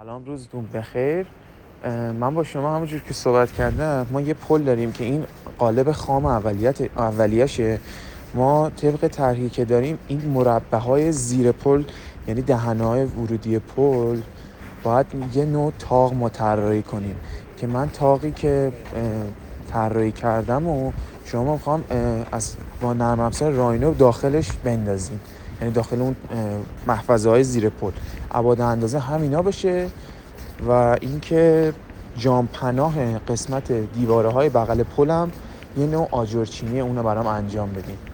سلام، روزتون بخیر. من با شما همونجور که صحبت کردم، ما یه پل داریم که این قالب خام اولیشه. ما طبق طرحی که داریم این مربع‌های زیر پل، یعنی دهن‌های ورودی پل، باید یه نوع تاق ما طراحی کنیم که من تاقی که طراحی کردم و شما میخوام با نرم افزار راینو داخلش بندازیم، یعنی داخل اون محفظه های زیر پل ابعاد اندازه همینا بشه و اینکه جام پناه قسمت دیواره های بغل پلم یه نوع آجرچینی اونو برام انجام بدیم.